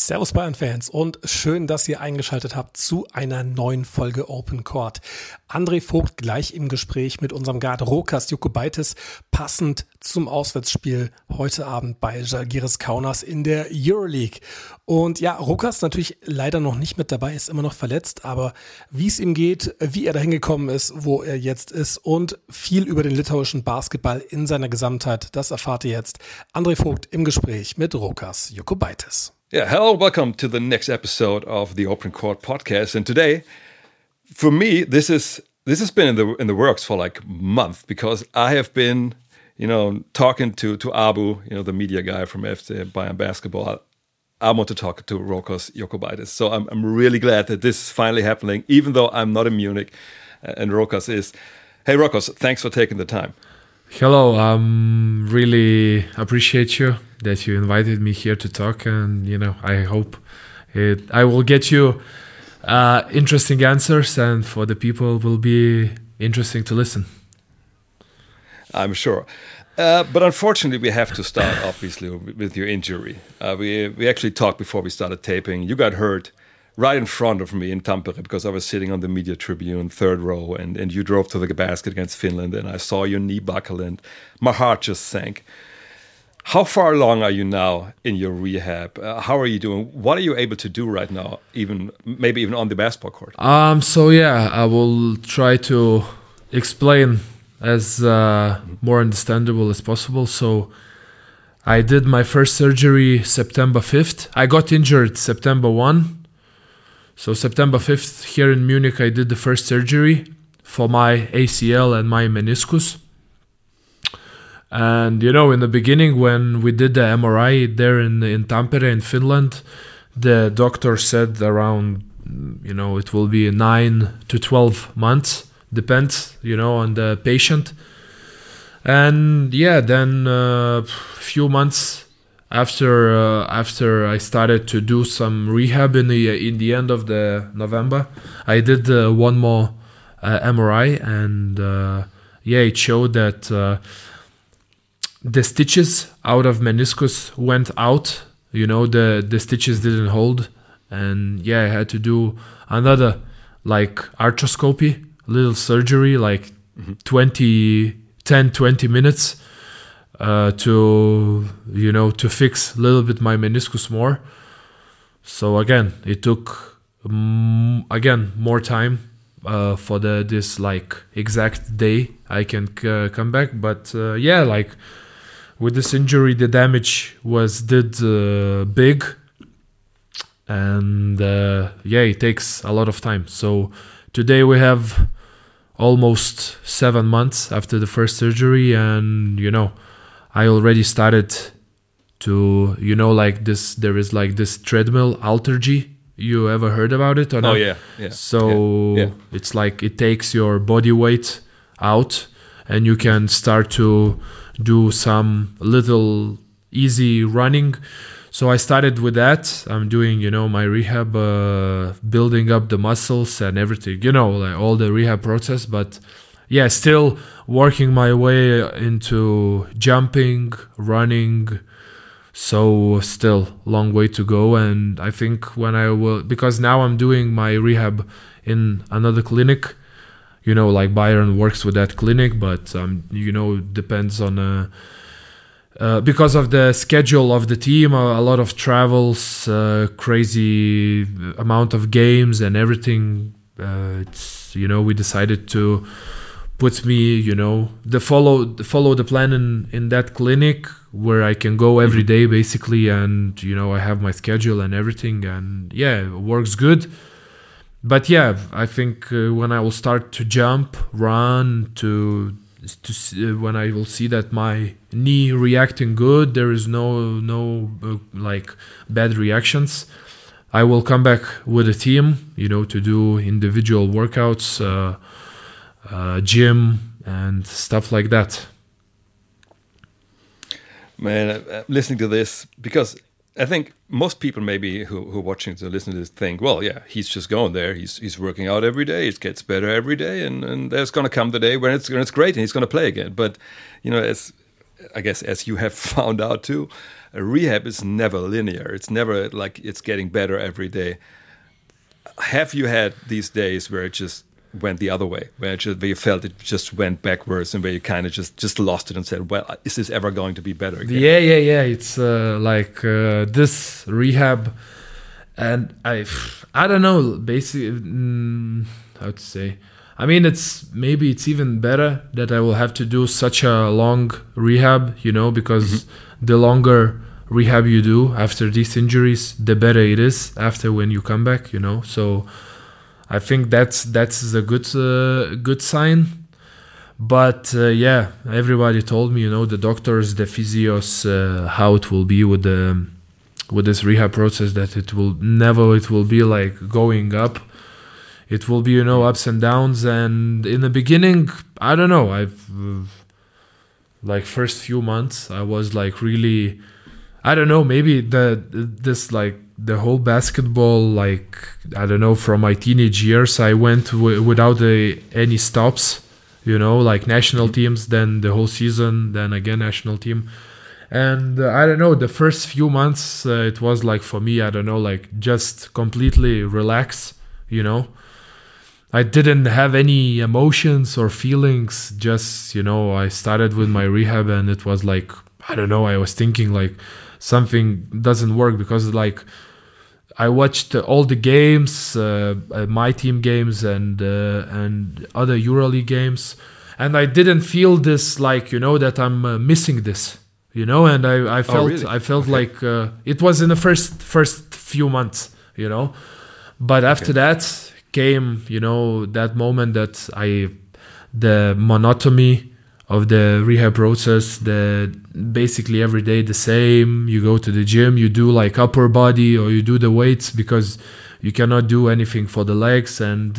Servus Bayern-Fans und schön, dass ihr eingeschaltet habt zu einer neuen Folge Open Court. André Vogt gleich im Gespräch mit unserem Guard Rokas Jokubaitis, passend zum Auswärtsspiel heute Abend bei Žalgiris Kaunas in der Euroleague. Und ja, Rokas natürlich leider noch nicht mit dabei, ist immer noch verletzt, aber wie es ihm geht, wie er dahin gekommen ist, wo er jetzt ist und viel über den litauischen Basketball in seiner Gesamtheit, das erfahrt ihr jetzt. André Vogt im Gespräch mit Rokas Jokubaitis. Yeah, hello, welcome to the next episode of the Open Court podcast. And today, for me, this has been in the works for like a month because I have been, talking to Abu, the media guy from FC Bayern Basketball. I want to talk to Rokas Jokubaitis. So I'm really glad that this is finally happening, even though I'm not in Munich and Rokas is. Hey, Rokas, thanks for taking the time. Hello, really appreciate you that you invited me here to talk, and I hope I will get you interesting answers, and for the people will be interesting to listen. I'm sure. But unfortunately, we have to start, obviously, with your injury. We actually talked before we started taping. You got hurt right in front of me in Tampere because I was sitting on the media tribune, third row, and you drove to the basket against Finland, and I saw your knee buckle, and my heart just sank. How far along are you now in your rehab? How are you doing? What are you able to do right now, maybe even on the basketball court? I will try to explain as more understandable as possible. So I did my first surgery September 5th. I got injured September 1. So September 5th, here in Munich, I did the first surgery for my ACL and my meniscus. And, in the beginning, when we did the MRI there in Tampere in Finland, the doctor said around, it will be 9 to 12 months, depends, on the patient. And then a few months after I started to do some rehab in the end of the November, I did one more MRI, and it showed that the stitches out of meniscus went out. The stitches didn't hold, and I had to do another arthroscopy, little surgery, 20 minutes. To fix a little bit my meniscus more. So again, it took more time for this exact day I can come back. But with this injury, the damage did big, and it takes a lot of time. So today we have almost 7 months after the first surgery, and I already started to, this, there is this treadmill, Altergy. You ever heard about it or not? Oh, yeah. So it's it takes your body weight out, and you can start to do some little easy running. So I started with that. I'm doing, my rehab, building up the muscles and everything, all the rehab process. But still working my way into jumping, running. So still long way to go. And I think because now I'm doing my rehab in another clinic, Bayern works with that clinic, but, depends on, because of the schedule of the team, a lot of travels, crazy amount of games and everything. We decided to put me, follow the plan in that clinic where I can go every day basically, and I have my schedule and everything, and it works good. But I think when I will start to jump, run, when I will see that my knee reacting good, there is no bad reactions, I will come back with a team, to do individual workouts, gym and stuff like that. Man, listening to this, because I think most people maybe who are watching to listen to this think, well, he's just going there. He's working out every day. It gets better every day, and there's going to come the day when it's great and he's going to play again. But as I guess as you have found out too, rehab is never linear. It's never like it's getting better every day. Have you had these days where it just went the other way, where you felt it just went backwards, and where you kind of just lost it and said, well, is this ever going to be better again? Yeah. It's this rehab, and I don't know, basically, how to say. I mean, it's even better that I will have to do such a long rehab, because the longer rehab you do after these injuries, the better it is after when you come back, So I think that's a good sign. But everybody told me, the doctors, the physios, how it will be with this rehab process, that it will be like going up. It will be, ups and downs. And in the beginning, I don't know, first few months, I was like really, I don't know, maybe the whole basketball, I don't know, from my teenage years, I went without any stops, like national teams, then the whole season, then again national team. And I don't know, the first few months, it was like for me, I don't know, like just completely relax, I didn't have any emotions or feelings, just, I started with my rehab, and it was like, I don't know, I was thinking like something doesn't work, because like I watched all the games, my team games and other EuroLeague games, and I didn't feel this like, that I'm missing this, and I felt, really? I felt like it was in the first few months, but after that came, that moment that the monotony of the rehab process, basically every day the same. You go to the gym, you do like upper body, or you do the weights, because you cannot do anything for the legs. And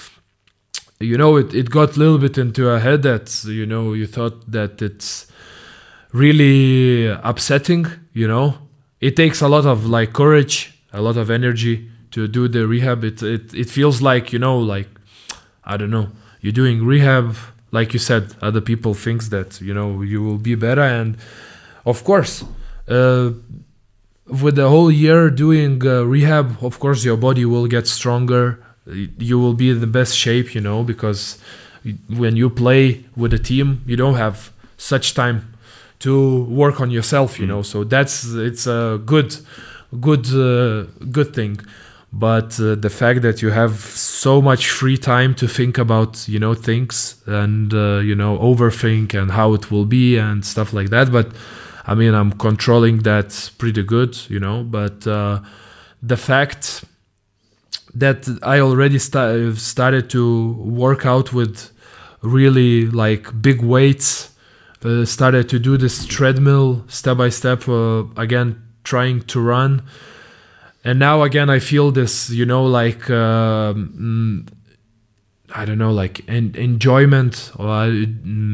it got a little bit into a head that you thought that it's really upsetting. It takes a lot of like courage, a lot of energy to do the rehab. It feels like, like, I don't know, you're doing rehab, like you said, other people thinks that, you will be better. And of course, with the whole year doing rehab, of course, your body will get stronger. You will be in the best shape, because when you play with a team, you don't have such time to work on yourself, So it's a good thing. But the fact that you have so much free time to think about, things and, overthink and how it will be and stuff like that. But I mean, I'm controlling that pretty good, But the fact that I already started to work out with really like big weights, started to do this treadmill step by step, again, trying to run. And now again, I feel this, like, I don't know, like enjoyment, or I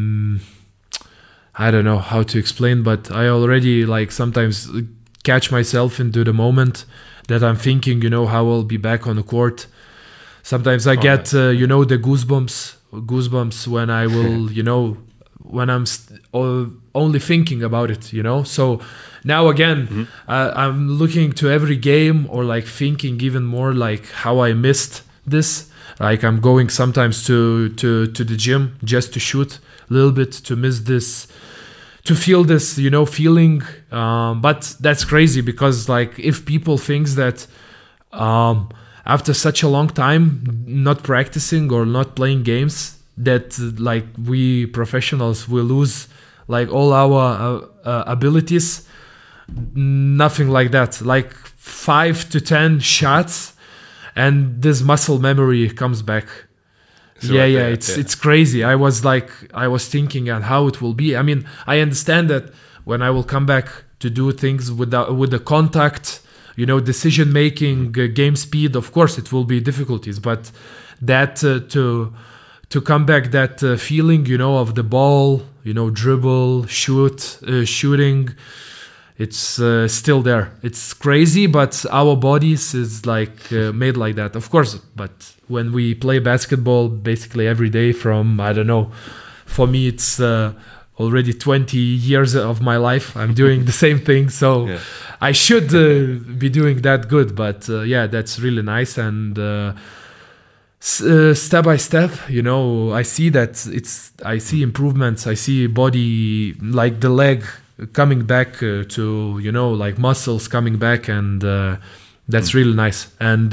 don't know how to explain, but I already like sometimes catch myself into the moment that I'm thinking, how I'll be back on the court. Sometimes I get, the goosebumps when I will, when I'm only thinking about it, So now again, I'm looking to every game, or like thinking even more like how I missed this. Like I'm going sometimes to the gym just to shoot a little bit, to miss this, to feel this, feeling. But that's crazy, because like if people thinks that after such a long time not practicing or not playing games, that like we professionals will lose like all our abilities. Nothing like that. Like 5 to 10 shots, and this muscle memory comes back. So it's crazy. I was thinking and how it will be. I mean, I understand that when I will come back to do things with the contact, decision making, game speed, of course it will be difficulties, but that to come back, that feeling, of the ball, dribble, shooting, it's still there. It's crazy, but our bodies is like made like that, of course. But when we play basketball basically every day from, I don't know, for me it's already 20 years of my life. I'm doing the same thing, so I should be doing that good. But that's really nice. And step by step, I see that I see improvements. I see body, like the leg coming back to, like muscles coming back, and that's really nice. And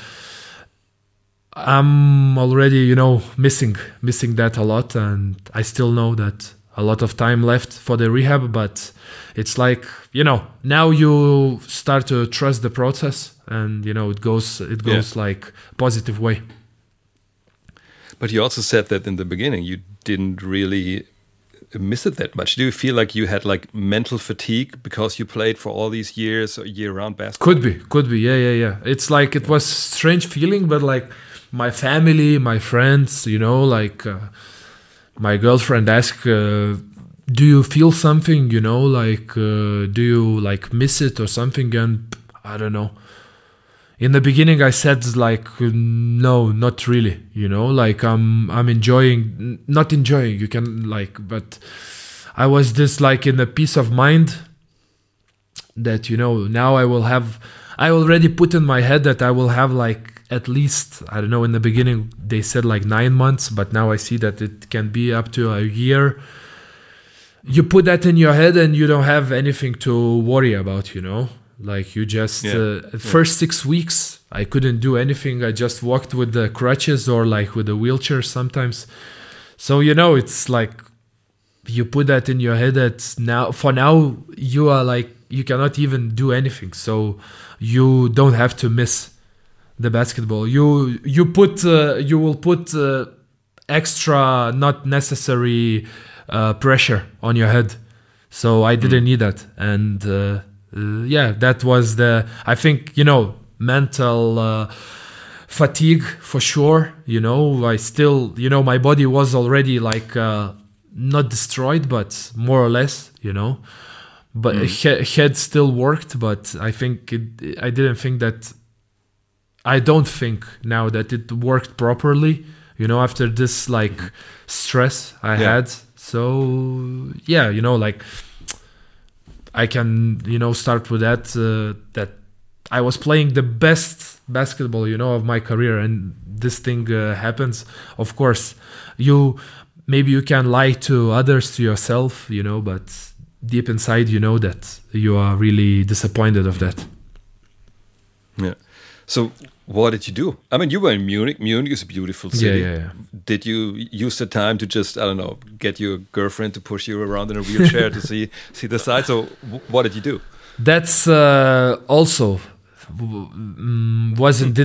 I'm already, missing that a lot, and I still know that a lot of time left for the rehab, but it's like, now you start to trust the process, and it goes like positive way. But you also said that in the beginning you didn't really miss it that much. Do you feel like you had like mental fatigue because you played for all these years, year-round basketball? Could be. Yeah. It's like it was strange feeling, but like my family, my friends, like my girlfriend asked, do you feel something? Like do you like miss it or something? And I don't know. In the beginning, I said like, no, not really, like I'm enjoying, not enjoying, you can like, but I was just like in a peace of mind that, now I already put in my head that I will have like at least, I don't know, in the beginning, they said like 9 months, but now I see that it can be up to a year. You put that in your head and you don't have anything to worry about, Like you just first 6 weeks I couldn't do anything. I just walked with the crutches or like with a wheelchair sometimes. So it's like you put that in your head that now you are like you cannot even do anything. So you don't have to miss the basketball. You will put extra not necessary pressure on your head. So I didn't need that. And that was I think, mental fatigue for sure. I still, my body was already like not destroyed, but more or less, but head still worked. But I think I don't think now that it worked properly, after this like stress I had. So like I can, start with that I was playing the best basketball, of my career, and this thing happens. Of course, maybe you can lie to others, to yourself, but deep inside, that you are really disappointed of that. Yeah. So what did you do? I mean, you were in Munich. Munich is a beautiful city. Yeah. Did you use the time to just, I don't know, get your girlfriend to push you around in a wheelchair to see the sights? So what did you do? That's also wasn't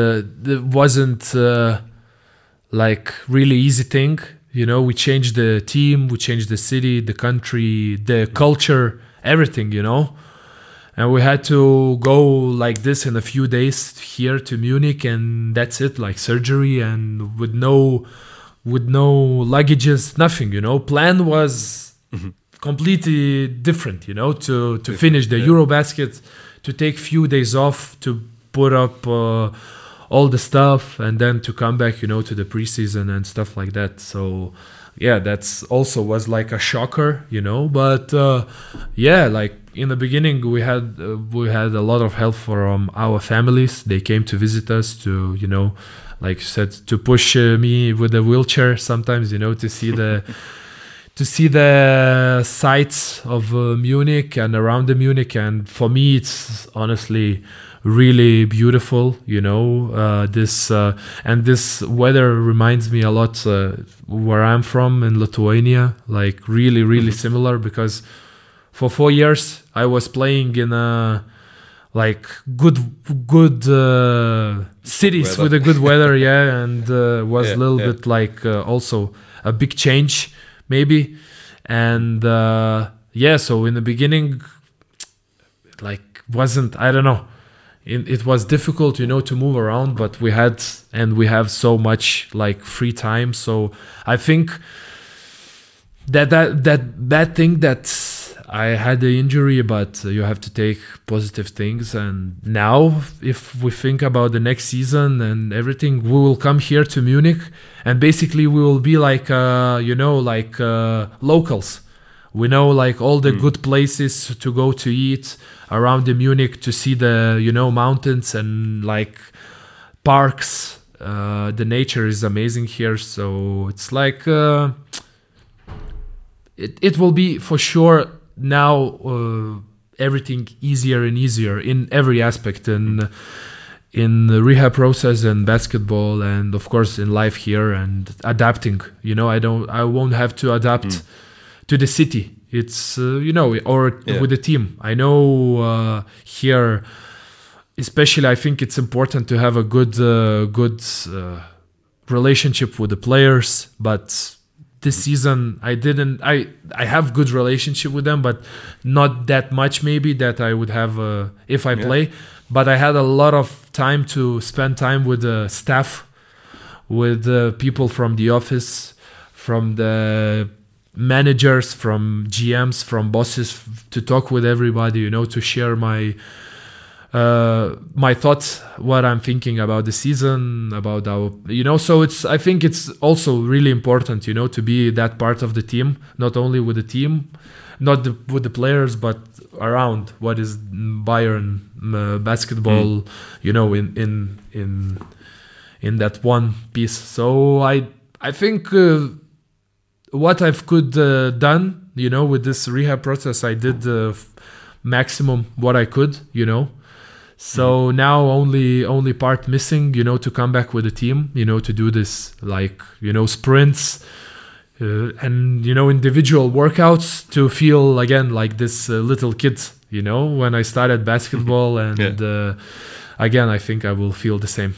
like really easy thing. We changed the team, we changed the city, the country, the culture, everything, and we had to go like this in a few days here to Munich, and that's it, like surgery, and with no luggages, nothing, plan was completely different, to finish the Eurobasket, to take few days off, to put up all the stuff, and then to come back, to the preseason and stuff like that. So that's also was like a shocker, but like in the beginning we had a lot of help from our families. They came to visit us to, like you said, to push me with a wheelchair sometimes, to see the sights of Munich and around the Munich. And for me, it's honestly really beautiful, this weather reminds me a lot where I'm from in Lithuania, like really, really similar, because for 4 years I was playing in a like good cities with a good weather, and was a little bit like also a big change maybe. And so in the beginning, like wasn't, I don't know, it was difficult, to move around, but we have so much like free time. So I think that thing that I had the injury, but you have to take positive things. And now, if we think about the next season and everything, we will come here to Munich, and basically we will be like, locals. We know like all the good places to go to eat around the Munich, to see the, mountains and like parks. The nature is amazing here. So it's like, it will be for sure now everything easier and easier in every aspect, in the rehab process and basketball, and of course in life here, and adapting. I won't have to adapt to the city. It's with the team. I know here, especially, I think it's important to have a good relationship with the players, but this season I have good relationship with them, but not that much maybe that I would have if I play. But I had a lot of time to spend time with the staff, with the people from the office, from the managers, from GMs, from bosses, to talk with everybody, to share my thoughts, what I'm thinking about the season, about our, so I think it's also really important, to be that part of the team, not only with the team, not with the players, but around what is Bayern basketball, in that one piece. So I think what I've could done, with this rehab process, I did the maximum what I could, So now only part missing, to come back with the team, to do this sprints and individual workouts, to feel again like this little kid, when I started basketball, and again I think I will feel the same.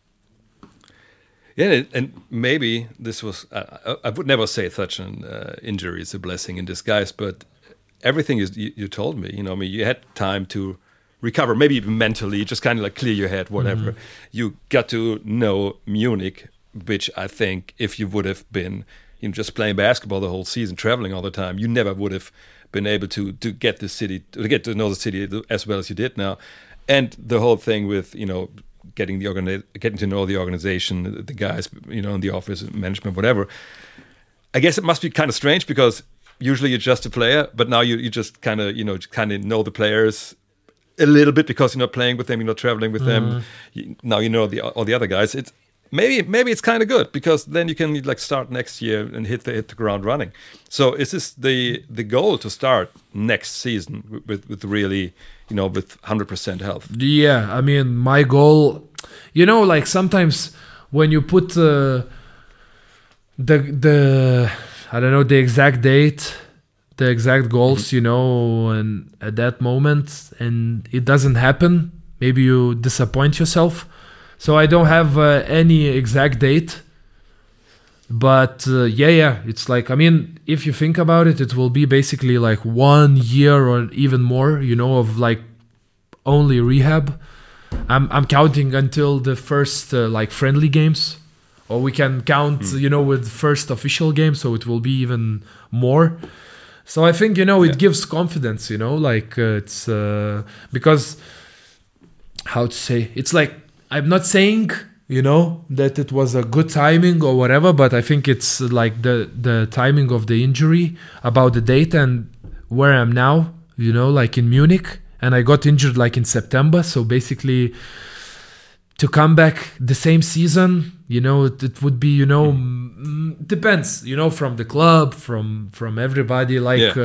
Yeah, and maybe this was I would never say such an injury is a blessing in disguise, but everything you told me, you had time to recover, maybe even mentally, just kind of like clear your head, whatever. You got to know Munich, which I think if you would have been just playing basketball the whole season, traveling all the time, you never would have been able to get the city, to get to know the city as well as you did now. And the whole thing with getting to know the organization, the guys, in the office, management, whatever. I guess it must be kind of strange, because usually you're just a player, but now you just kind of know the players a little bit, because you're not playing with them, you're not traveling with them. Now all the other guys. It's maybe it's kind of good, because then you can start next year and hit the ground running. So is this the goal, to start next season with really with 100% health? Yeah, I mean, my goal, sometimes when you put the I don't know, the exact date, the exact goals, and at that moment, and it doesn't happen, maybe you disappoint yourself. So I don't have any exact date, but it's like, I mean, if you think about it, it will be basically like 1 year or even more, of like only rehab. I'm counting until the first friendly games, or we can count, with first official game, so it will be even more. So I think, it gives confidence, it's because, how to say, it's like, I'm not saying, that it was a good timing or whatever, but I think it's like the timing of the injury, about the date and where I'm now, in Munich, and I got injured in September. So basically, to come back the same season, it would be, depends, from the club, from everybody,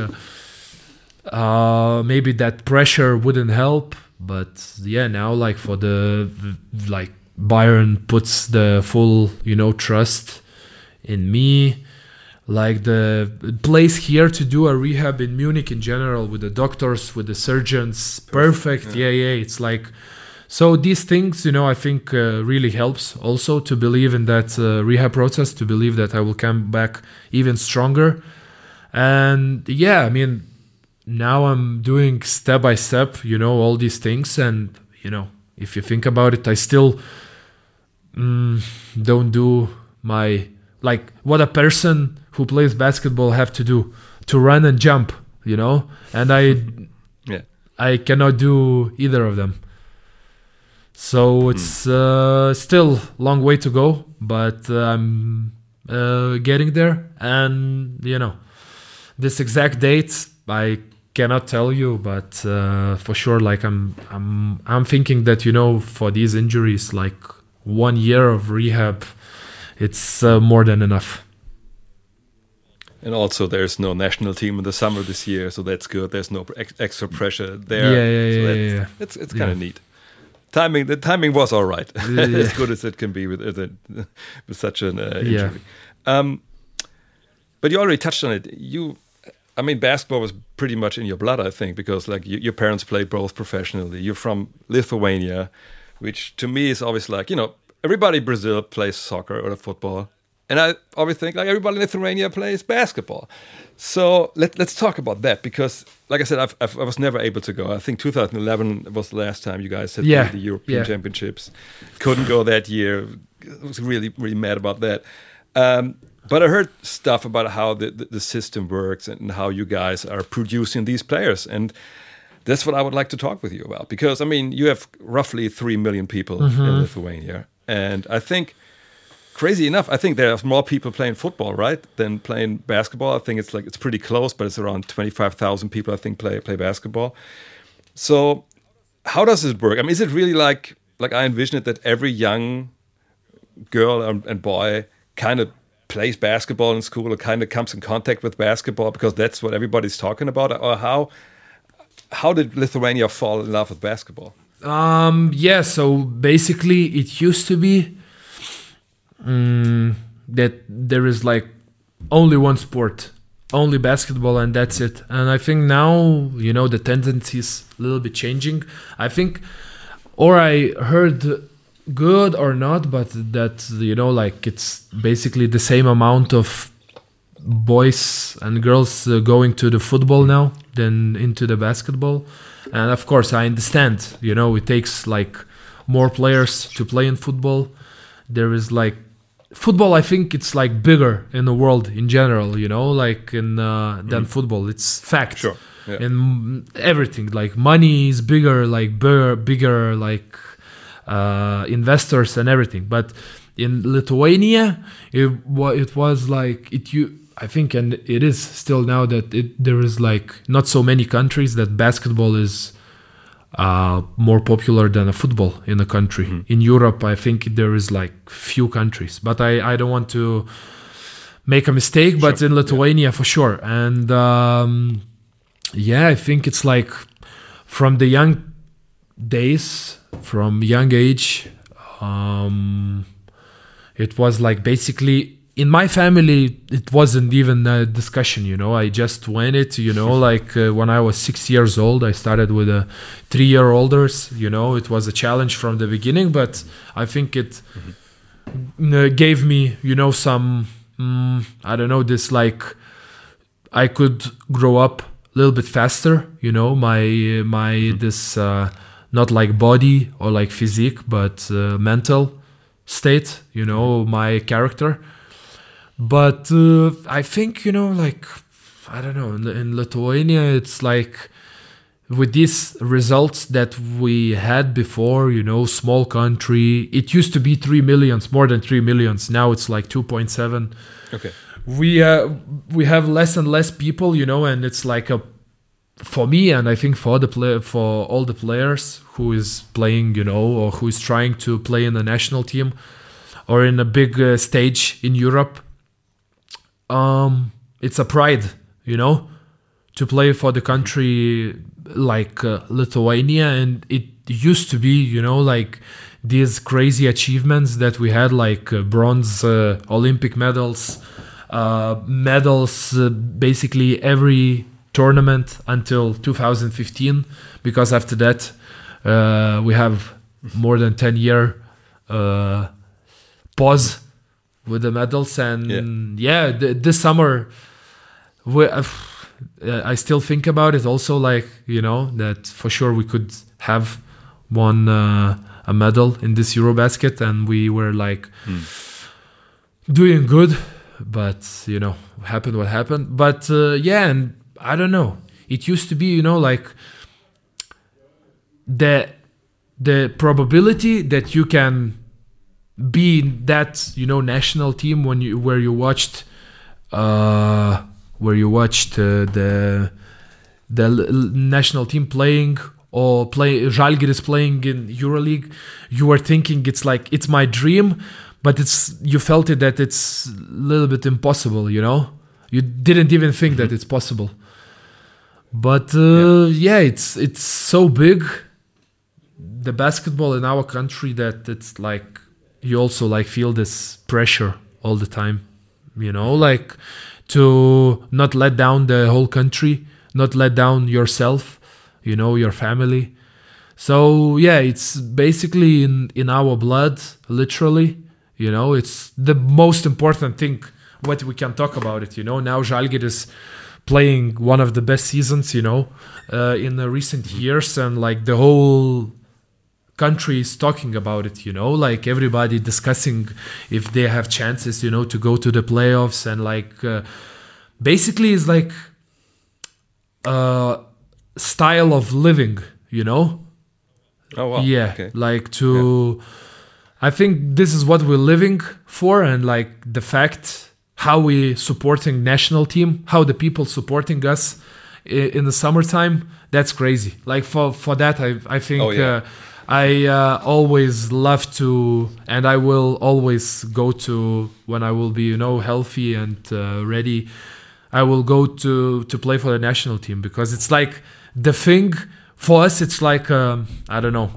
maybe that pressure wouldn't help. But now for the Bayern puts the full, trust in me. The place here to do a rehab in Munich in general, with the doctors, with the surgeons, perfect. Yeah. It's so these things, I think really helps also to believe in that rehab process, to believe that I will come back even stronger. And I mean, now I'm doing step by step, all these things. And, if you think about it, I still don't do what a person who plays basketball have to do, to run and jump. and Yeah. I cannot do either of them. So it's still long way to go, but I'm getting there. And this exact date I cannot tell you, but for sure, like I'm thinking that for these injuries, like 1 year of rehab, it's more than enough. And also, there's no national team in the summer this year, so that's good. There's no extra pressure there. Yeah. It's kind of neat. The timing was all right, as good as it can be with such an injury. But you already touched on it. Basketball was pretty much in your blood, I think, because like your parents played both professionally. You're from Lithuania, which to me is always like, everybody in Brazil plays soccer or football. And I always think like everybody in Lithuania plays basketball. So let's talk about that, because like I said, I was never able to go. I think 2011 was the last time you guys had the European Championships. Couldn't go that year. I was really, really mad about that. But I heard stuff about how the system works and how you guys are producing these players. And that's what I would like to talk with you about. Because, you have roughly 3 million people in Lithuania. And I think, crazy enough, I think there are more people playing football, right, than playing basketball. I think it's pretty close, but it's around 25,000 people, I think, play basketball. So how does it work? Is it really like I envision it, that every young girl and boy kind of plays basketball in school or kind of comes in contact with basketball because that's what everybody's talking about? Or how did Lithuania fall in love with basketball? So basically it used to be that there is like only one sport, only basketball, and that's it. And I think now, the tendency is a little bit changing. I think, or I heard, good or not, but that, it's basically the same amount of boys and girls going to the football now than into the basketball. And of course, I understand, it takes like more players to play in football. There is like football, I think it's like bigger in the world in general, than football. It's fact. Sure. Yeah. And everything, like money is bigger, like bigger, like investors and everything. But in Lithuania, it was like I think, and it is still now, that there is like not so many countries that basketball is more popular than a football in a country. In Europe, I think there is like few countries, but I don't want to make a mistake, but in Lithuania for sure. And I think it's like from the young days, from young age, it was like basically in my family, it wasn't even a discussion, I just went it, when I was 6 years old, I started with a 3-year-olders, it was a challenge from the beginning, but I think it gave me, some, I don't know, this like, I could grow up a little bit faster, my this, not like body or like physique, but mental state, my character. But I think, I don't know, in Lithuania, it's like with these results that we had before, small country, it used to be 3 millions, more than 3 millions. Now it's like 2.7. Okay. We have less and less people, and it's like for me, and I think for all the players who is playing, or who is trying to play in the national team or in a big stage in Europe, it's a pride, to play for the country like Lithuania. And it used to be, like these crazy achievements that we had, like bronze Olympic medals, basically every tournament until 2015, because after that we have more than 10-year pause with the medals. And this summer I still think about it also, like that for sure we could have won a medal in this Eurobasket, and we were like doing good, but happened what happened. But and I don't know, it used to be, you know, like the probability that you can be in that, you know, national team where you watched the national team playing, or Žalgiris playing in EuroLeague, you were thinking it's my dream, but you felt it that it's a little bit impossible, you know? You didn't even think that it's possible. But it's so big, the basketball in our country, that it's like you also like feel this pressure all the time, you know, like to not let down the whole country, not let down yourself, you know, your family. So yeah, it's basically in our blood, literally, you know. It's the most important thing what we can talk about it, you know. Now Žalgiris is playing one of the best seasons, you know, in the recent years, and like the whole country is talking about it, you know, like everybody discussing if they have chances, you know, to go to the playoffs, and like basically it's like style of living, you know. Oh wow. Yeah, okay. like I think this is what we're living for, and like the fact how we supporting national team, how the people supporting us in the summertime, that's crazy. Like for that, I think I always love to, and I will always go to, when I will be, you know, healthy and ready, I will go to play for the national team, because it's like the thing for us. It's like I don't know.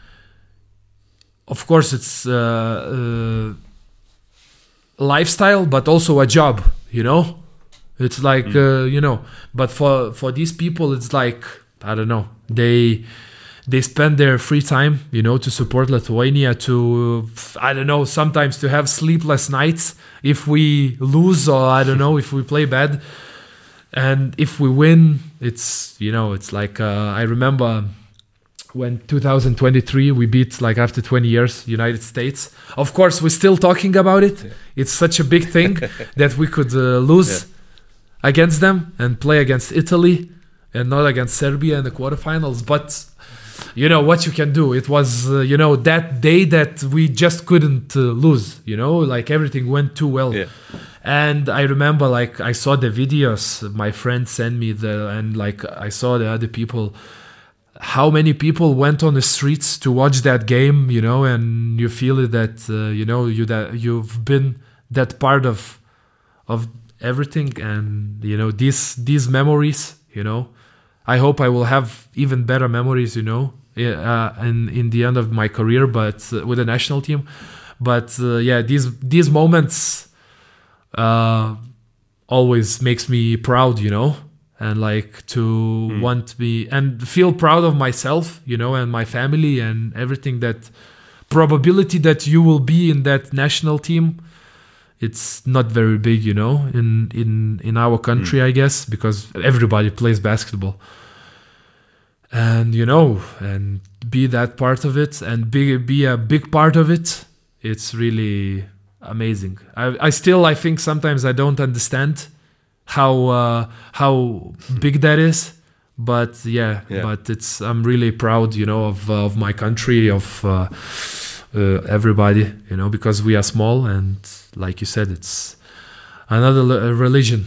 Of course, it's lifestyle, but also a job. You know, it's like you know. But for these people, it's like, I don't know. They spend their free time, you know, to support Lithuania. To, I don't know, sometimes to have sleepless nights if we lose, or I don't know, if we play bad. And if we win, it's, you know, it's like I remember when 2023 we beat, like after 20 years, United States. Of course, we're still talking about it. Yeah. It's such a big thing that we could lose against them and play against Italy and not against Serbia in the quarterfinals. But you know what you can do. It was, you know, that day that we just couldn't lose, you know, like everything went too well. Yeah. And I remember, like, I saw the videos my friend sent me, and like I saw the other people, how many people went on the streets to watch that game, you know, and you feel it that, you know, you've been that part of everything. And, you know, these memories, you know, I hope I will have even better memories, you know, in the end of my career, but with the national team. But these moments always makes me proud, you know, and like to want to be and feel proud of myself, you know, and my family and everything. That probability that you will be in that national team, it's not very big, you know, in our country, I guess, because everybody plays basketball. And, you know, and be that part of it and be a big part of it, it's really amazing. I think sometimes I don't understand how big that is, but but I'm really proud, you know, of my country, of everybody, you know, because we are small, and like you said, it's another religion.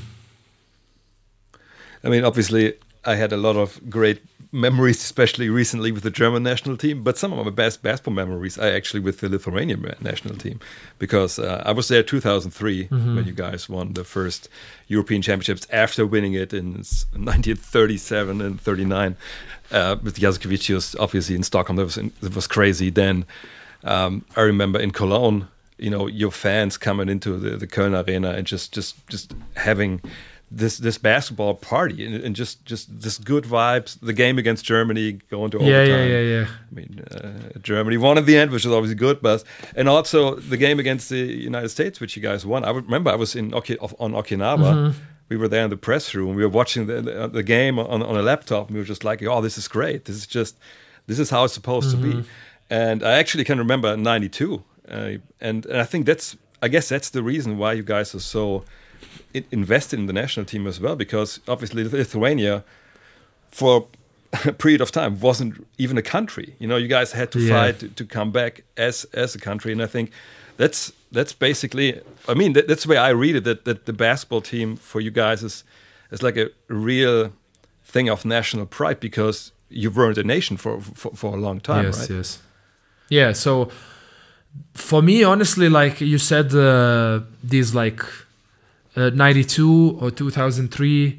I mean, obviously, I had a lot of great memories, especially recently with the German national team. But some of my best basketball memories are actually with the Lithuanian national team, because I was there 2003 when you guys won the first European Championships after winning it in 1937 and 39 with Jasikevičius, obviously in Stockholm. It was crazy. Then I remember in Cologne, you know, your fans coming into the Köln Arena and just having this basketball party and just this good vibes. The game against Germany going to overtime. Yeah. I mean, Germany won at the end, which was obviously good, and also the game against the United States, which you guys won. I remember I was on Okinawa. We were there in the press room. We were watching the game on a laptop, and we were just like, "Oh, this is great. This is how it's supposed to be." And I actually can remember '92, and I think that's the reason why you guys are so invested in the national team as well, because obviously Lithuania, for a period of time wasn't even a country. You guys had to fight to come back as a country, and I think that's basically. I mean, that's the way I read it. That the basketball team for you guys is like a real thing of national pride because you've run a nation for a long time, right? Yes. Yeah. So for me, honestly, like you said, these like 92 or 2003.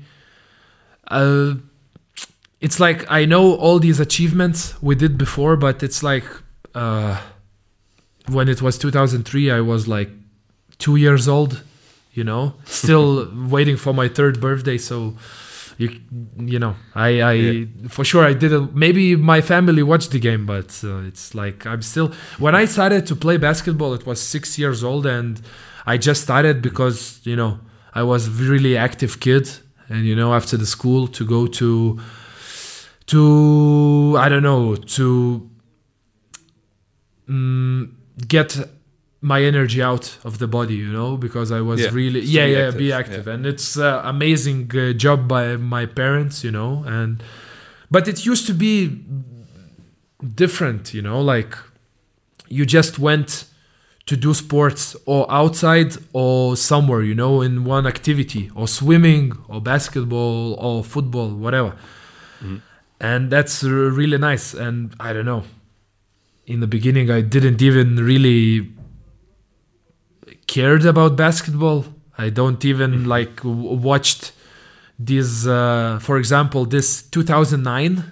It's like I know all these achievements we did before, but it's like when it was 2003, I was like 2 years old, still waiting for my 3rd birthday. So, I for sure I didn't. Maybe my family watched the game, but it's like I'm still. When I started to play basketball, it was 6 years old, and I just started because I was a really active kid, and after the school to go to I don't know, to get my energy out of the body, because I was really be active. And it's amazing job by my parents, but it used to be different, like you just went to do sports or outside or somewhere, in one activity, or swimming or basketball or football, whatever. Mm-hmm. And that's really nice. And I don't know, in the beginning, I didn't even really cared about basketball. I don't even watched these, for example, this 2009,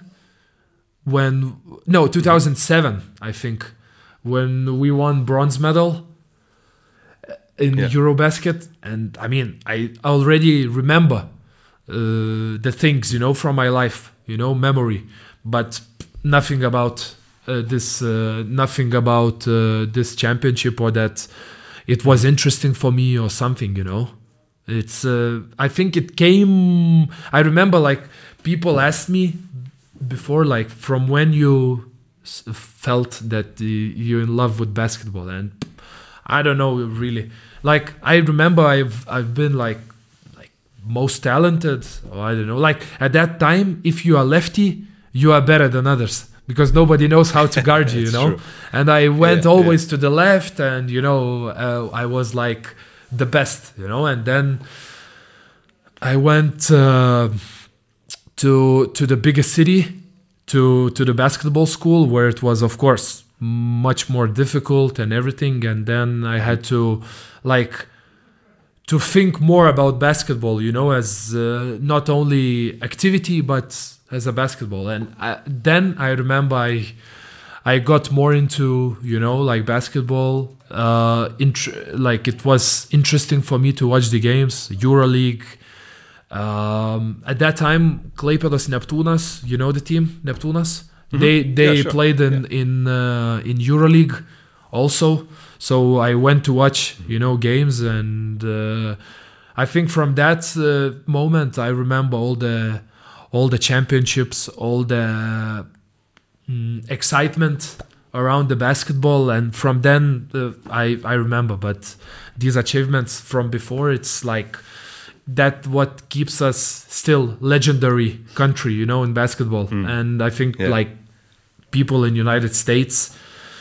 2007, I think, when we won bronze medal in Eurobasket. And I mean, I already remember the things, from my life, memory, but nothing about this championship, or that it was interesting for me or something, It's I think it came. I remember people asked me before, from when you felt that you're in love with basketball, and I don't know really. I remember I've been most talented, or I don't know. At that time, if you are lefty, you are better than others because nobody knows how to guard you, True. And I went always to the left, and I was the best, And then I went to the biggest city, to the basketball school, where it was, of course, much more difficult and everything. And then I had to to think more about basketball, as not only activity, but as a basketball. And then I remember I got more into, basketball. It was interesting for me to watch the games, Euroleague. At that time, Klaipėdos Neptūnas, the team, Neptūnas? Mm-hmm. They played in Euroleague also. So I went to watch, games, and I think from that moment I remember all the championships, all the excitement around the basketball, and from then I remember. But these achievements from before, it's that what keeps us still legendary country, in basketball. And I think people in United States,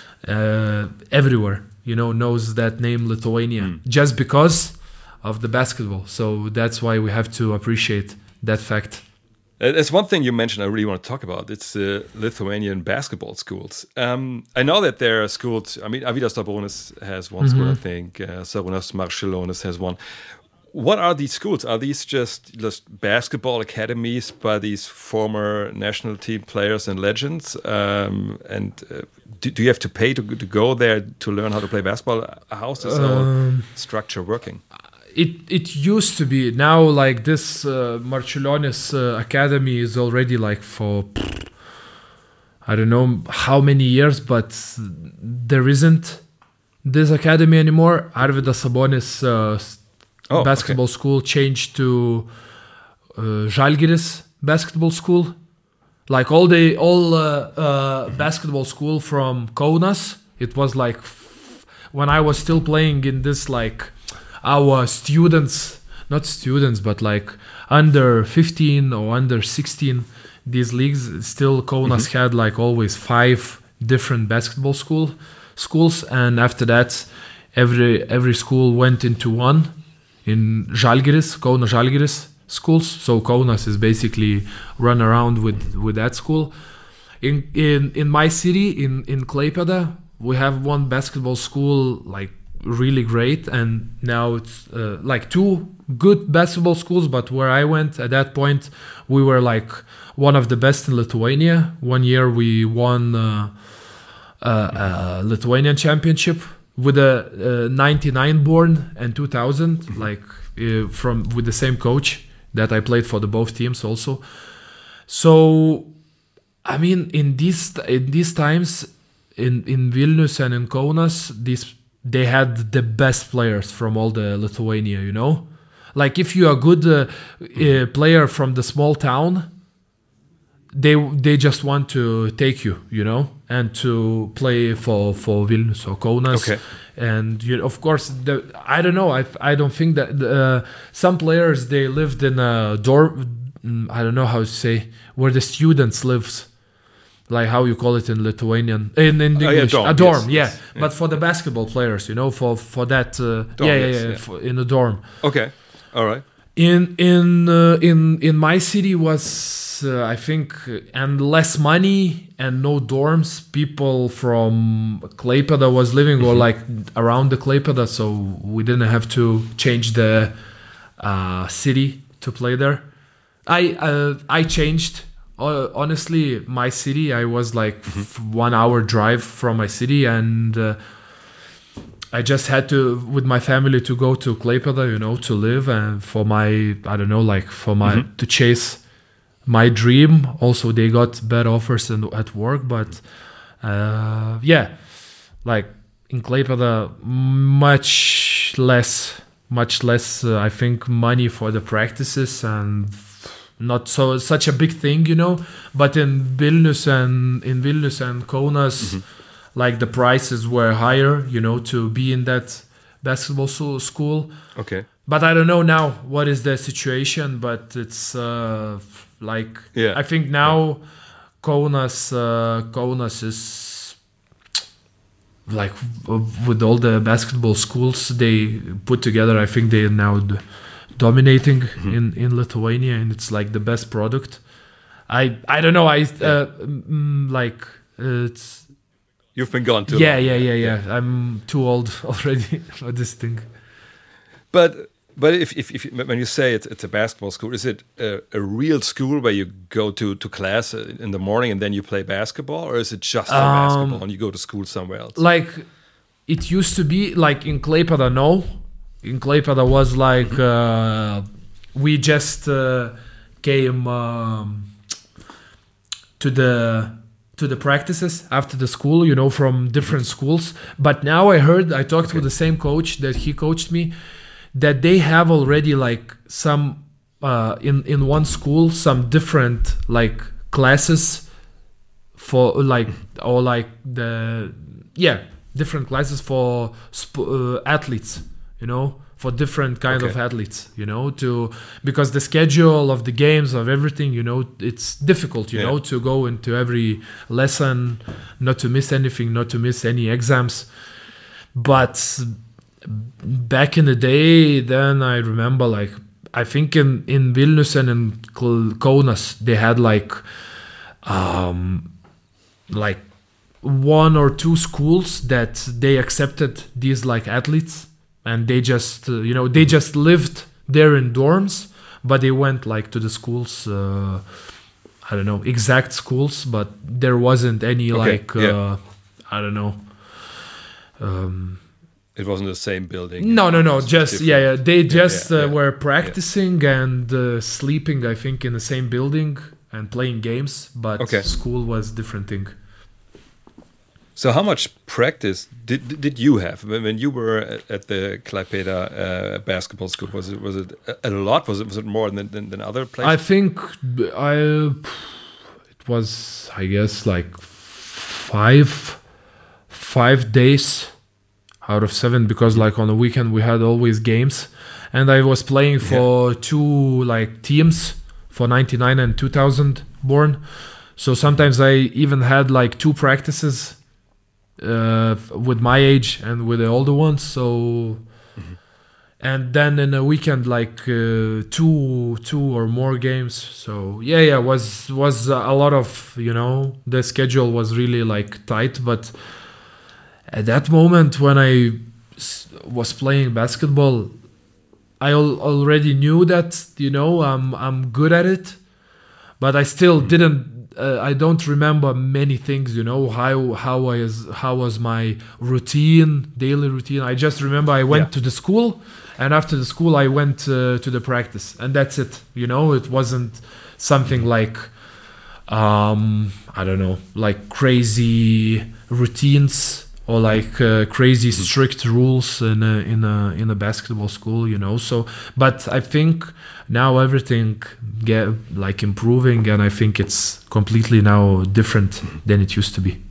everywhere, knows that name, Lithuania, just because of the basketball. So that's why we have to appreciate that fact. There's one thing you mentioned I really want to talk about. It's Lithuanian basketball schools. I know that there are schools. I mean, Avydas Dabronis has one school, I think. Sarunas Marčiulionis has one. What are these schools? Are these just basketball academies by these former national team players and legends? Do you have to pay to go there to learn how to play basketball? How's this whole structure working? It used to be. Now, this Marčiulionis academy is already for I don't know how many years, but there isn't this academy anymore. Arvydas Sabonis basketball school changed to Žalgiris basketball school. All basketball school from Kaunas. It was when I was still playing in this our students, not students, but under 15 or under 16 these leagues, still Kaunas had like always 5 different basketball schools, and after that, every school went into one in Žalgiris, Kaunas Žalgiris schools. So Kaunas is basically run around with that school. In my city, in Klaipėda, we have one basketball school like really great, and now it's like 2 good basketball schools. But where I went at that point, we were like one of the best in Lithuania. One year we won a Lithuanian championship with a 99 born and 2000, like with the same coach that I played for the both teams also. So I mean, in these times in Vilnius and in Kaunas, they had the best players from all the Lithuania, you know? Like if you are a good player from the small town, they just want to take you, you know, and to play for Vilnius or Kaunas. Okay. And of course, I don't know. I don't think that some players, they lived in a dorm. I don't know how to say, where the students lives. Like how you call it in Lithuanian, in English, dorm, a dorm, yes. But for the basketball players, you know, for that, Dorm, in a dorm. Okay, all right. In my city was I think, and less money and no dorms. People from Klaipėda was living or like around the Klaipėda, so we didn't have to change the city to play there. I changed. Honestly, my city, I was like 1 hour drive from my city, and I just had to, with my family, to go to Klaipėda, you know, to live, and for my, I don't know, like for my, to chase my dream. Also, they got better offers at work, but yeah, like in Klaipėda, much less, I think, money for the practices, and not such a big thing, you know. But in Vilnius and Kaunas, like the prices were higher, you know, to be in that basketball school. Okay. But I don't know now what is the situation. But it's like I think now Kaunas is like with all the basketball schools they put together. I think they are now dominating in Lithuania, and it's like the best product. I don't know. Like it's. You've been gone too long. Yeah. I'm too old already for this thing. But if when you say it's a basketball school, is it a real school where you go to class in the morning and then you play basketball, or is it just for basketball and you go to school somewhere else? Like it used to be, like in Klaipėda, no. In Klaipėda was like we just came to the practices after the school, you know, from different schools. But now I talked with the same coach that he coached me, that they have already like some in one school some different like classes for like, or like different classes for athletes, you know, for different kind of athletes, you know, because the schedule of the games, of everything, you know, it's difficult, you know, to go into every lesson, not to miss anything, not to miss any exams. But back in the day, then I remember, like, I think in Vilnius and in Kaunas, they had like 1 or 2 schools that they accepted these like athletes. And they just, they just lived there in dorms, but they went like to the schools, I don't know, exact schools, but there wasn't any I don't know. It wasn't the same building. No, just, they just were practicing and sleeping, I think, in the same building and playing games, but school was different thing. So how much practice did you have when you were at the Klaipėda basketball school? Was it a lot? Was it more than other places? I think it was, I guess, like 5 days out of 7, because like on the weekend we had always games, and I was playing for 2 like teams, for 99 and 2000 born. So sometimes I even had like 2 practices with my age and with the older ones. So, and then in a weekend, like 2 or more games. So was a lot of, the schedule was really like tight. But at that moment when I was playing basketball, I already knew that, I'm good at it, but I still didn't. I don't remember many things, how was my routine, daily routine. I just remember I went to the school, and after the school I went to the practice, and that's it. It wasn't something like, I don't know, like crazy routines or like crazy strict rules in a basketball school, So, but I think now everything get like improving, and I think it's completely now different than it used to be.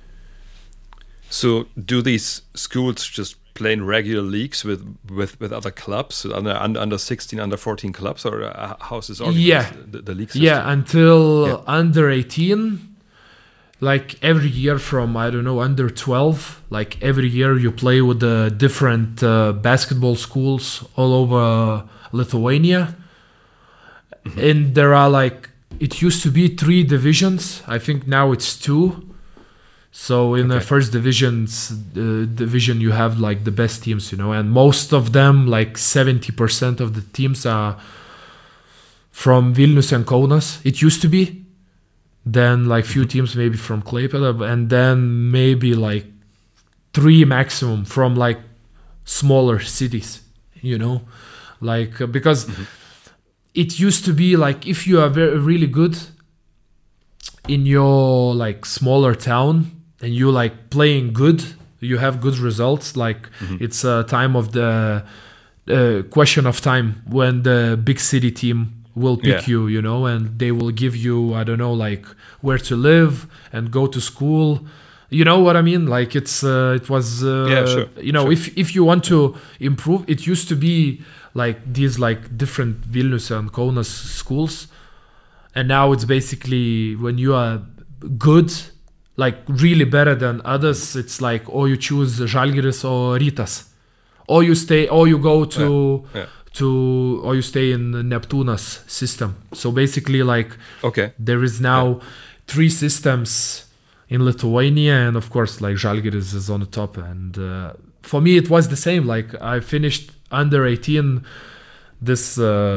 So, do these schools just play in regular leagues with other clubs, under 16, under 14 clubs, or how's this organized? Yeah, the league system? Yeah, until under 18. Like every year from, I don't know, under 12, like every year you play with the different basketball schools all over Lithuania. And there are like, it used to be 3 divisions. I think now it's 2. So in the first division you have like the best teams, and most of them, like 70% of the teams are from Vilnius and Kaunas. It used to be. Then like few teams maybe from Klaipėda, and then maybe like 3 maximum from like smaller cities, like because it used to be like if you are really good in your like smaller town and you like playing good, you have good results, like it's a time of the question of time when the big city team will pick you, and they will give you, I don't know, like where to live and go to school. You know what I mean? Like it was, sure. If you want to improve, it used to be like these like different Vilnius and Kaunas schools. And now it's basically when you are good, like really better than others, it's like, or you choose Žalgiris or Rytas, or you stay, or you go to... or you stay in the Neptūnas system. So basically like there is now 3 systems in Lithuania, and of course like Žalgiris is on the top. And for me it was the same. Like I finished under 18 this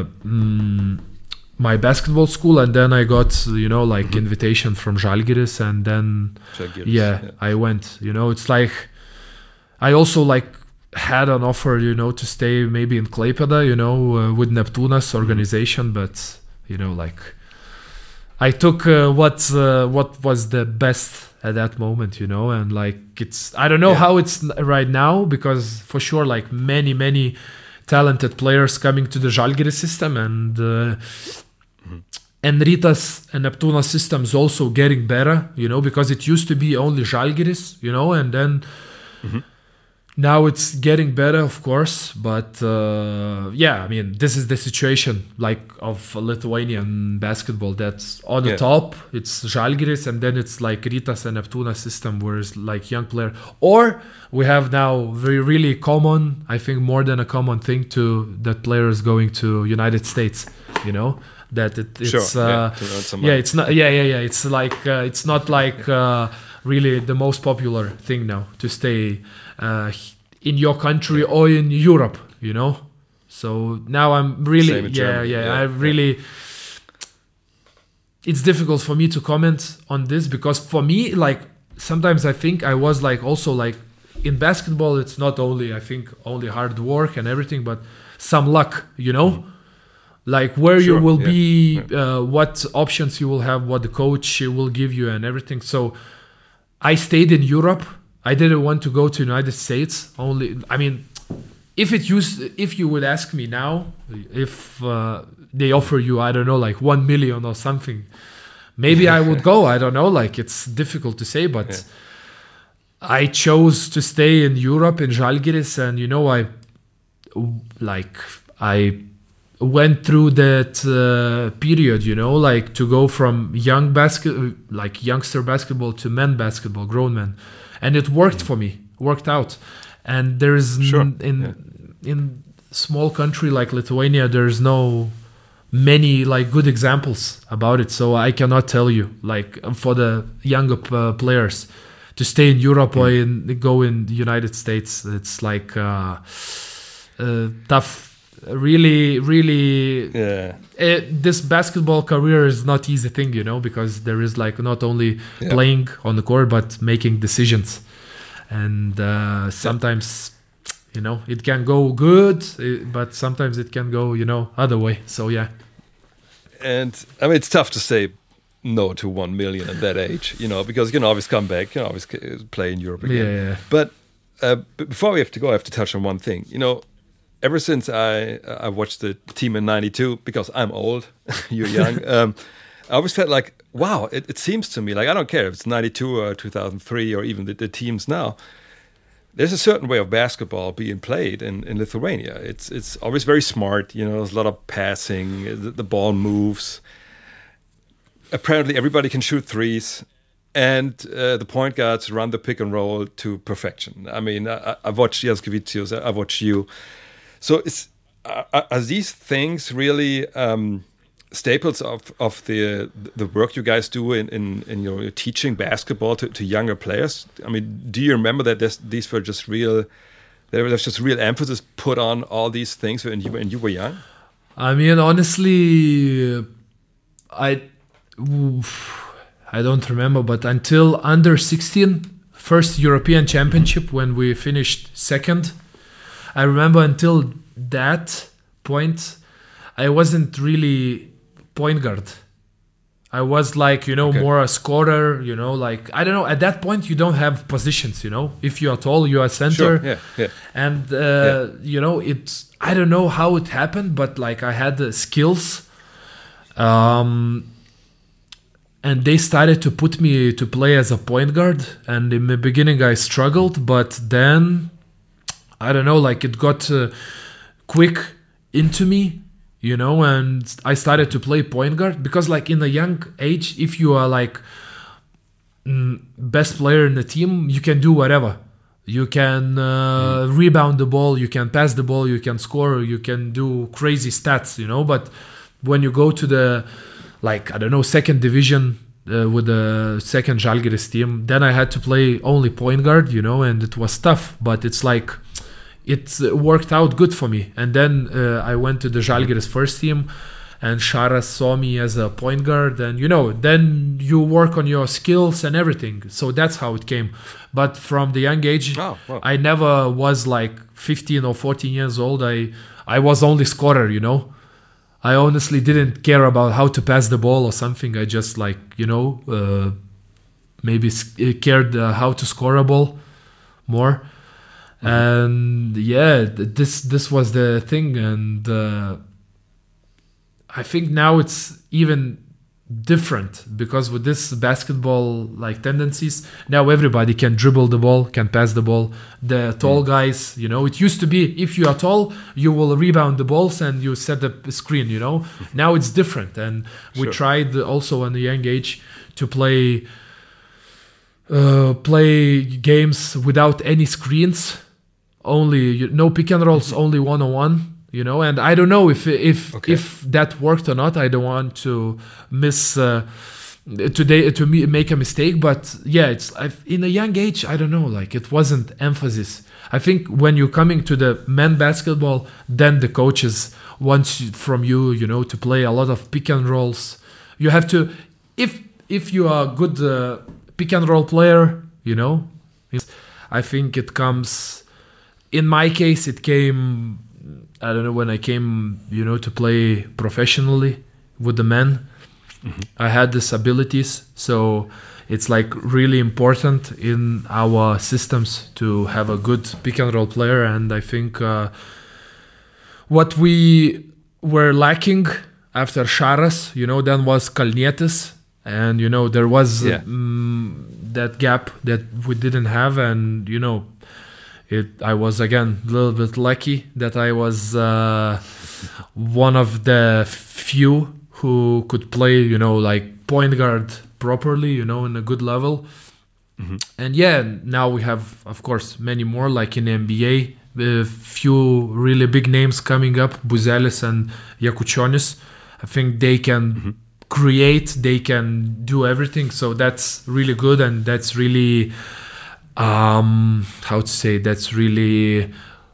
my basketball school, and then I got invitation from Žalgiris, and then I went. It's like I also like had an offer, to stay maybe in Klaipėda, with Neptūnas organization, but like I took what was the best at that moment, and like it's, I don't know how it's right now, because for sure like many talented players coming to the Žalgiris system, and Rytas and Neptūnas system is also getting better, because it used to be only Žalgiris, and then now it's getting better, of course, but I mean, this is the situation like of Lithuanian basketball. That's on the top. It's Žalgiris, and then it's like Rytas and Neptūnas system, where it's like young player. Or we have now very really common, I think more than a common thing, to that player is going to United States. That it's it's not it's like it's not like really the most popular thing now to stay in your country or in Europe, So now I'm really, I really, it's difficult for me to comment on this, because for me, like sometimes I think I was like also like in basketball, it's not only, I think, only hard work and everything, but some luck, like where you will be, what options you will have, what the coach will give you and everything. So I stayed in Europe. I didn't want to go to United States. Only, I mean, if you would ask me now, if they offer you, I don't know, like 1 million or something, maybe I would go. I don't know. Like it's difficult to say, but I chose to stay in Europe in Žalgiris, and I went through that period, like to go from youngster basketball to men basketball, grown men, and it worked for me, worked out. And there's in small country like Lithuania, there's no many like good examples about it, so I cannot tell you like for the younger players to stay in Europe or go in the United States. It's like tough. Really, this basketball career is not easy thing, because there is like not only playing on the court but making decisions, and sometimes it can go good, but sometimes it can go other way. So and I mean it's tough to say no to 1 million at that age, because you can always come back, you can always play in Europe again. But before we have to go, I have to touch on one thing. Ever since I watched the team in '92, because I'm old, you're young, I always felt like, wow, it seems to me, like I don't care if it's '92 or 2003 or even the teams now, there's a certain way of basketball being played in Lithuania. It's always very smart, there's a lot of passing, the ball moves. Apparently everybody can shoot threes, and the point guards run the pick and roll to perfection. I mean, I've watched Jaskevicius, I've watched you. So are these things really staples of the work you guys do in your teaching basketball to younger players? I mean, do you remember that these were just real? There was just real emphasis put on all these things when you were young. I mean, honestly, I don't remember, but until under 16, first European Championship when we finished second. I remember until that point, I wasn't really point guard. I was like, more a scorer, like, I don't know. At that point, you don't have positions, If you are tall, you are center. Sure. Yeah. And, it's, I don't know how it happened, but like I had the skills. And they started to put me to play as a point guard. And in the beginning, I struggled, but then I don't know, like it got quick into me, and I started to play point guard because like in a young age, if you are like best player in the team, you can do whatever. You can rebound the ball, you can pass the ball, you can score, you can do crazy stats, but when you go to the, like, I don't know, second division with the second Žalgiris team, then I had to play only point guard, and it was tough, but it's like, it worked out good for me. And then I went to the Žalgiris first team, and Šaras saw me as a point guard, and then you work on your skills and everything. So that's how it came. But from the young age, I never was like 15 or 14 years old. I was only scorer, I honestly didn't care about how to pass the ball or something. I just like, maybe cared how to score a ball more. And this was the thing, and I think now it's even different because with this basketball like tendencies, now everybody can dribble the ball, can pass the ball. The tall guys, it used to be if you are tall, you will rebound the balls and you set the screen. Now it's different, and we tried also at a young age to play games without any screens. Only no pick and rolls, only 1-on-1, and I don't know if that worked or not. I don't want to miss today to make a mistake, but it's in a young age. I don't know, like it wasn't emphasis. I think when you're coming to the men basketball, then the coaches want from you, to play a lot of pick and rolls. You have to, if you are a good pick and roll player, I think it comes. In my case, it came, I don't know, when I came, to play professionally with the men. I had these abilities. So it's like really important in our systems to have a good pick and roll player. And I think what we were lacking after Šaras, then was Kalnietis. And, there was that gap that we didn't have. And, I was again a little bit lucky that I was one of the few who could play, like point guard properly, in a good level. And now we have, of course, many more, like in the NBA, a few really big names coming up, Buzelis and Jakučionis. I think they can create, they can do everything. So that's really good, and that's really, that's really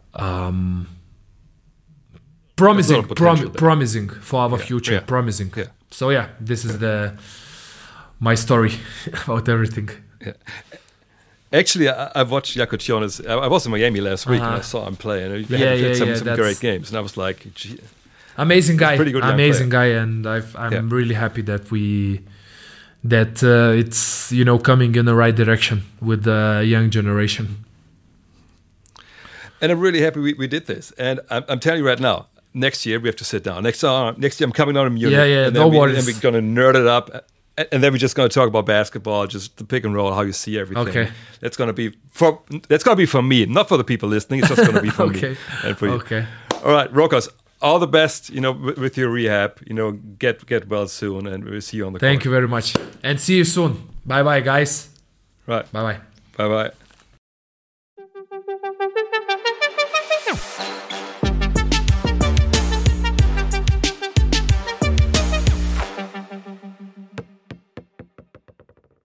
promising for our future. Yeah. Promising. Yeah. So this is my story about everything. Yeah. Actually, I watched Jakučionis. I was in Miami last week and I saw him play. And he had some great games. And I was like, gee, amazing guy, pretty good guy. And I'm really happy that it's coming in the right direction with the young generation. And I'm really happy we did this. And I'm telling you right now, next year we have to sit down. Next year I'm coming on in Munich. And then we're going to nerd it up. And then we're just going to talk about basketball, just the pick and roll, how you see everything. Okay. That's going to be for me, not for the people listening. It's just going to be for me and for you. Okay. All right, Rokas, all the best. With your rehab. Get well soon, and we'll see you on the court. Thank you very much, and see you soon. Bye, bye, guys. Right. Bye, bye. Bye, bye.